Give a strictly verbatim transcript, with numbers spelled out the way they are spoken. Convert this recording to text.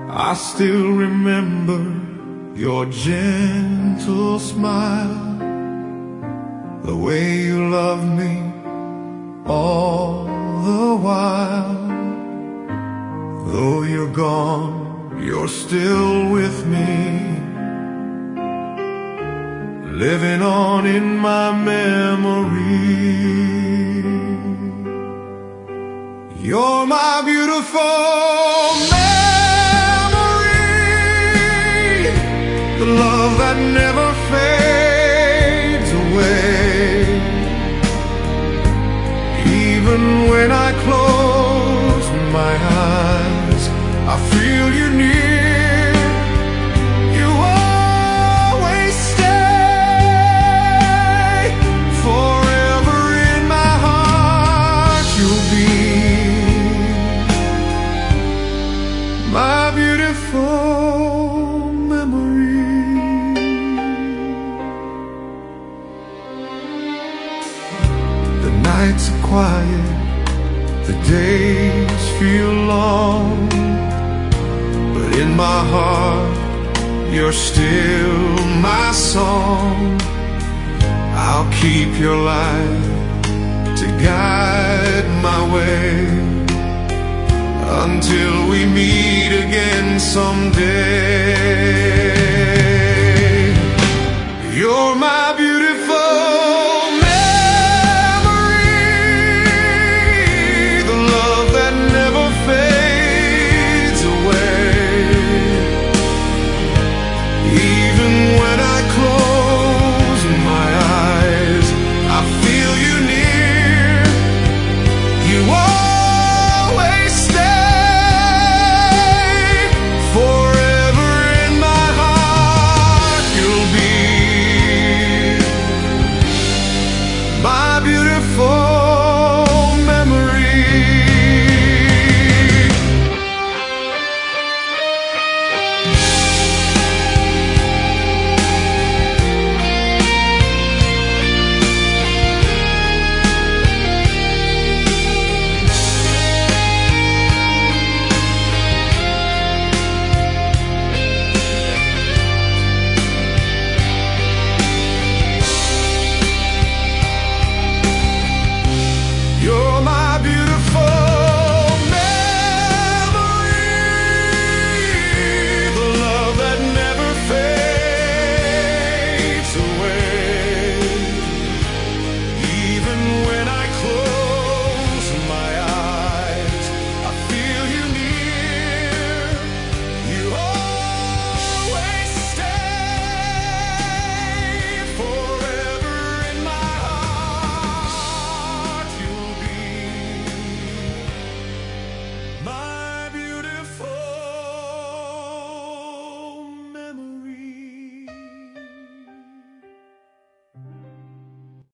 I still remember your gentle smile, the way you loved me all the while. Though you're gone, you're still with me, living on in my memory. You're my beautiful memory, the love that never fades away. Even when I close my eyes, I feel you near. You always stay, forever in my heart you'll be. My beautiful memory. The nights are quiet, the days feel long, but in my heart you're still my song. I'll keep your light to guide my way until we meet again someday.